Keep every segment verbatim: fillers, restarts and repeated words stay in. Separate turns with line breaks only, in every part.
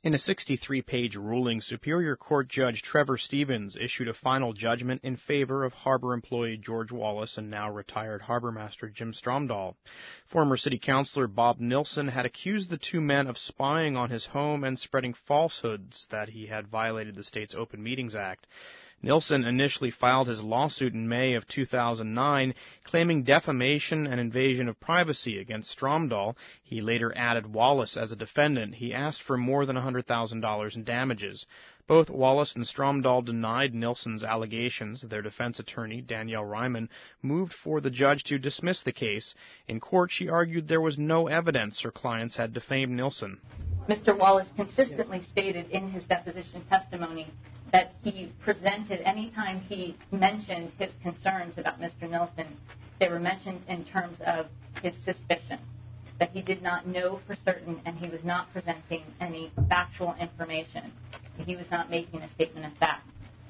In a sixty-three page ruling, Superior Court Judge Trevor Stevens issued a final judgment in favor of harbor employee George Wallace and now retired harbor master Jim Stromdahl. Former City Councilor Bob Nilsen had accused the two men of spying on his home and spreading falsehoods that he had violated the state's Open Meetings Act. Nilsen initially filed his lawsuit in May of two thousand nine, claiming defamation and invasion of privacy against Stromdahl. He later added Wallace as a defendant. He asked for more than one hundred thousand dollars in damages. Both Wallace and Stromdahl denied Nilsen's allegations. Their defense attorney, Danielle Ryman, moved for the judge to dismiss the case. In court, she argued there was no evidence her clients had defamed Nilsen.
Mister Wallace consistently stated in his deposition testimony that he presented, anytime he mentioned his concerns about Mister Nilsen, they were mentioned in terms of his suspicion, that he did not know for certain and he was not presenting any factual information. He was not making a statement of fact.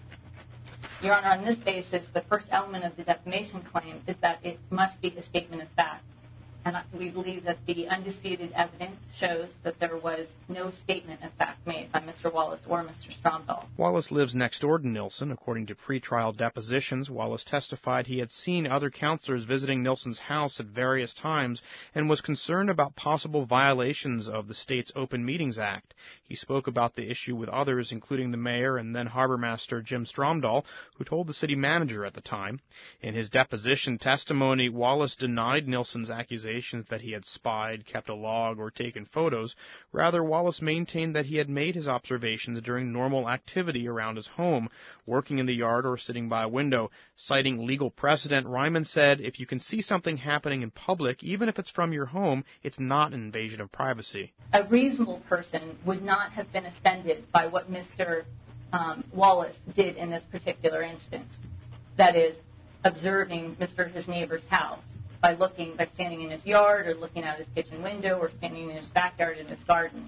Your Honor, on this basis, the first element of the defamation claim is that it must be a statement of fact. And we believe that the undisputed evidence shows that there was no statement of fact made by Mister Wallace or Mister Stromdahl.
Wallace lives next door to Nilsen. According to pretrial depositions, Wallace testified he had seen other counselors visiting Nilsen's house at various times and was concerned about possible violations of the state's Open Meetings Act. He spoke about the issue with others, including the mayor and then harbor master Jim Stromdahl, who told the city manager at the time. In his deposition testimony, Wallace denied Nilsen's accusation that he had spied, kept a log, or taken photos. Rather, Wallace maintained that he had made his observations during normal activity around his home, working in the yard or sitting by a window. Citing legal precedent, Ryman said, if you can see something happening in public, even if it's from your home, it's not an invasion of privacy.
A reasonable person would not have been offended by what Mister Um, Wallace did in this particular instance. That is, observing Mister his neighbor's house. By looking, by standing in his yard or looking out his kitchen window or standing in his backyard in his garden.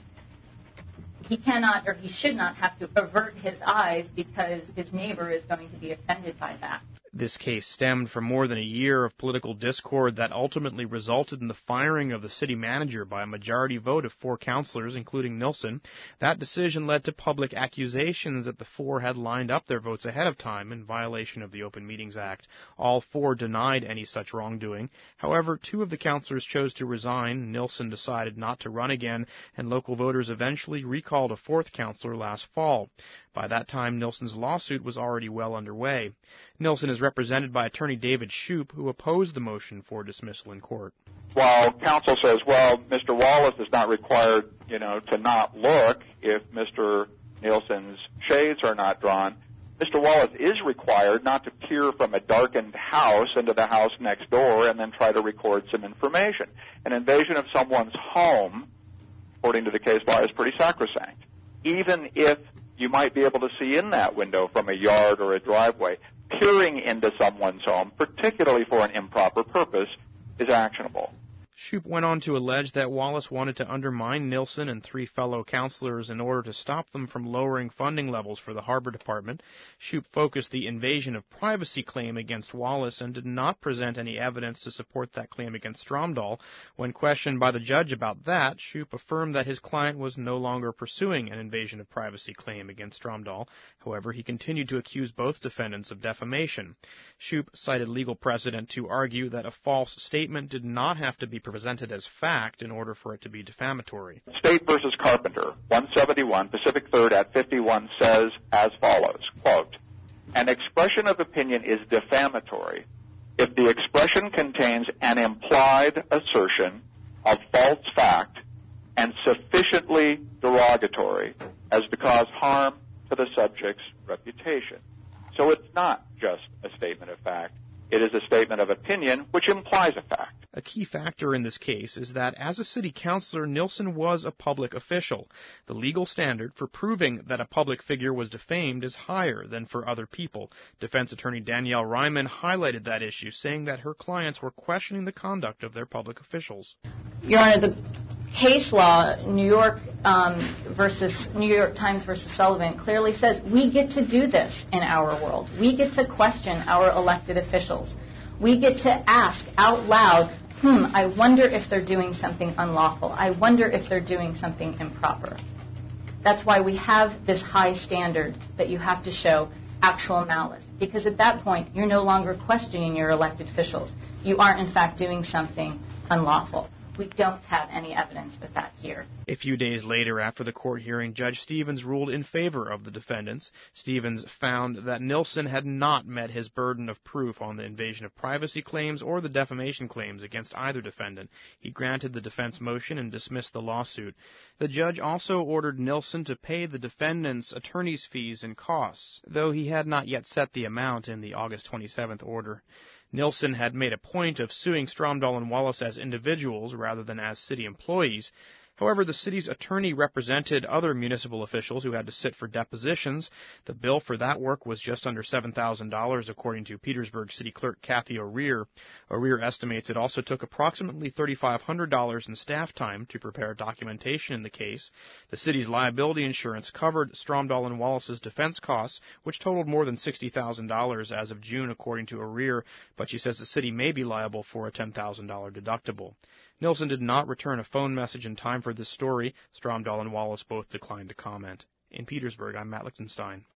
He cannot or he should not have to avert his eyes because his neighbor is going to be offended by that.
This case stemmed from more than a year of political discord that ultimately resulted in the firing of the city manager by a majority vote of four councilors, including Nilsen. That decision led to public accusations that the four had lined up their votes ahead of time in violation of the Open Meetings Act. All four denied any such wrongdoing. However, two of the councilors chose to resign. Nilsen decided not to run again, and local voters eventually recalled a fourth councilor last fall. By that time, Nilsen's lawsuit was already well underway. Nilsen is represented by attorney David Shoup, who opposed the motion for dismissal in court.
While counsel says, well, Mister Wallace is not required, you know, to not look if Mister Nilsen's shades are not drawn, Mister Wallace is required not to peer from a darkened house into the house next door and then try to record some information. An invasion of someone's home, according to the case law, is pretty sacrosanct. Even if you might be able to see in that window from a yard or a driveway, peering into someone's home, particularly for an improper purpose, is actionable.
Shoup went on to allege that Wallace wanted to undermine Nilsen and three fellow councilors in order to stop them from lowering funding levels for the Harbor Department. Shoup focused the invasion of privacy claim against Wallace and did not present any evidence to support that claim against Stromdahl. When questioned by the judge about that, Shoup affirmed that his client was no longer pursuing an invasion of privacy claim against Stromdahl. However, he continued to accuse both defendants of defamation. Shoup cited legal precedent to argue that a false statement did not have to be presented as fact in order for it to be defamatory.
State versus Carpenter, one seventy-one, Pacific third at fifty-one, says as follows, quote, an expression of opinion is defamatory if the expression contains an implied assertion of false fact and sufficiently derogatory as to cause harm to the subject's reputation. So it's not just a statement of fact. It is a statement of opinion, which implies a fact.
A key factor in this case is that as a city councilor, Nilsen was a public official. The legal standard for proving that a public figure was defamed is higher than for other people. Defense attorney Danielle Ryman highlighted that issue, saying that her clients were questioning the conduct of their public officials.
Your Honor, the case law, New York um, versus New York Times versus Sullivan, clearly says we get to do this in our world. We get to question our elected officials. We get to ask out loud, hmm, I wonder if they're doing something unlawful. I wonder if they're doing something improper. That's why we have this high standard that you have to show actual malice. Because at that point, you're no longer questioning your elected officials. You are, in fact, doing something unlawful. We don't have any evidence of that here.
A few days later, after the court hearing, Judge Stevens ruled in favor of the defendants. Stevens found that Nilsen had not met his burden of proof on the invasion of privacy claims or the defamation claims against either defendant. He granted the defense motion and dismissed the lawsuit. The judge also ordered Nilsen to pay the defendants' attorney's fees and costs, though he had not yet set the amount in the August twenty-seventh order. Nilsen had made a point of suing Stromdahl and Wallace as individuals rather than as city employees. However, the city's attorney represented other municipal officials who had to sit for depositions. The bill for that work was just under seven thousand dollars, according to Petersburg City Clerk Kathy O'Rear. O'Rear estimates it also took approximately three thousand five hundred dollars in staff time to prepare documentation in the case. The city's liability insurance covered Stromdahl and Wallace's defense costs, which totaled more than sixty thousand dollars as of June, according to O'Rear, but she says the city may be liable for a ten thousand dollars deductible. Nilsen did not return a phone message in time for this story. Stromdahl and Wallace both declined to comment. In Petersburg, I'm Matt Lichtenstein.